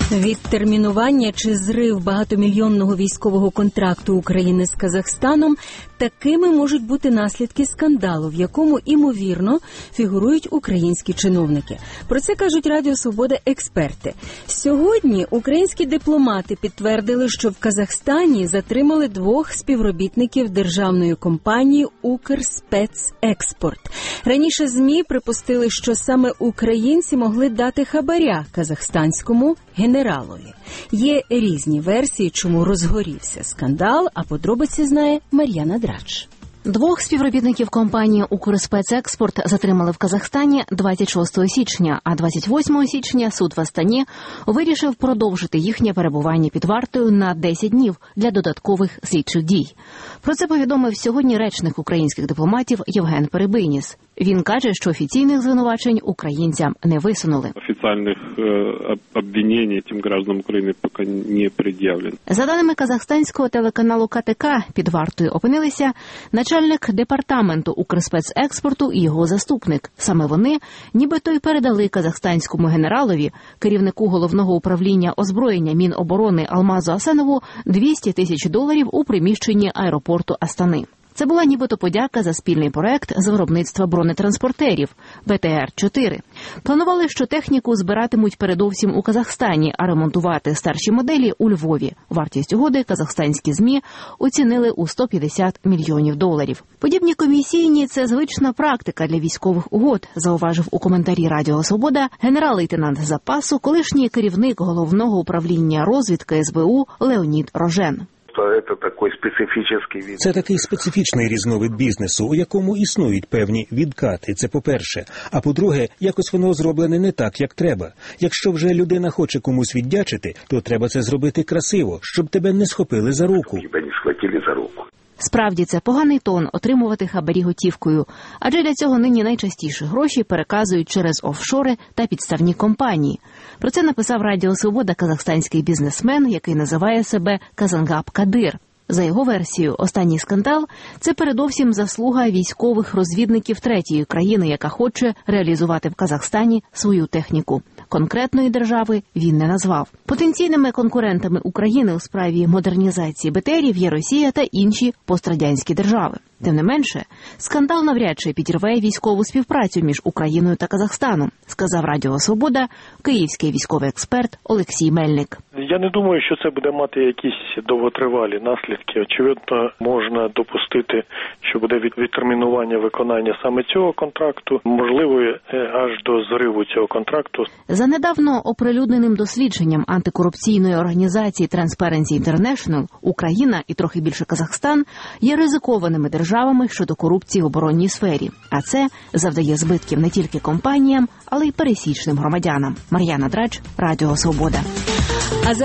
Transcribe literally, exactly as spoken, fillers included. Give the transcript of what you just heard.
Відтермінування чи зрив багатомільйонного військового контракту України з Казахстаном – такими можуть бути наслідки скандалу, в якому, імовірно, фігурують українські чиновники. Про це кажуть Радіо Свобода експерти. Сьогодні українські дипломати підтвердили, що в Казахстані затримали двох співробітників державної компанії «Укрспецекспорт». Раніше ЗМІ припустили, що саме українці могли дати хабаря казахстанському генералові. Є різні версії, чому розгорівся скандал, а подробиці знає Мар'яна Драч. Двох співробітників компанії «Укрспецекспорт» затримали в Казахстані двадцять шостого січня, а двадцять восьмого січня суд в Астані вирішив продовжити їхнє перебування під вартою на десять днів для додаткових слідчих дій. Про це повідомив сьогодні речник українських дипломатів Євген Перебийніс. Він каже, що офіційних звинувачень українцям не висунули. Офіційних обвинень цим гражданам України поки не пред'явлено. За даними казахстанського телеканалу Ка Те Ка, під вартою опинилися начальник департаменту «Укрспецекспорту» і його заступник. Саме вони нібито й передали казахстанському генералові, керівнику головного управління озброєння Міноборони Алмазу Асенову, двісті тисяч доларів у приміщенні аеропорту Астани. Це була нібито подяка за спільний проект з виробництва бронетранспортерів Бе Те Ер чотири. Планували, що техніку збиратимуть передовсім у Казахстані, а ремонтувати старші моделі у Львові. Вартість угоди казахстанські ЗМІ оцінили у сто п'ятдесят мільйонів доларів. Подібні комісійні – це звична практика для військових угод, зауважив у коментарі Радіо Свобода генерал-лейтенант запасу, колишній керівник головного управління розвідки Ес Бе У Леонід Рожен. Це такий специфічний різновид бізнесу, у якому існують певні відкати, це по-перше. А по-друге, якось воно зроблене не так, як треба. Якщо вже людина хоче комусь віддячити, то треба це зробити красиво, щоб тебе не схопили за руку. Справді, це поганий тон – отримувати хабарі готівкою. Адже для цього нині найчастіше гроші переказують через офшори та підставні компанії. Про це написав Радіо Свобода казахстанський бізнесмен, який називає себе Казангаб Кадир. За його версією, останній скандал – це передовсім заслуга військових розвідників третьої країни, яка хоче реалізувати в Казахстані свою техніку. Конкретної держави він не назвав. Потенційними конкурентами України у справі модернізації Бе Те Ерів є Росія та інші пострадянські держави. Тим не менше, скандал навряд чи підірве військову співпрацю між Україною та Казахстаном, сказав Радіо Свобода київський військовий експерт Олексій Мельник. Я не думаю, що це буде мати якісь довготривалі наслідки. Очевидно, можна допустити, що буде відтермінування виконання саме цього контракту, можливо, аж до зриву цього контракту. За недавно оприлюдненим дослідженням антикорупційної організації Transparency International, Україна і трохи більше Казахстан є ризикованими державами щодо корупції в оборонній сфері. А це завдає збитків не тільки компаніям, але й пересічним громадянам. Мар'яна Драч, Радіо Свобода.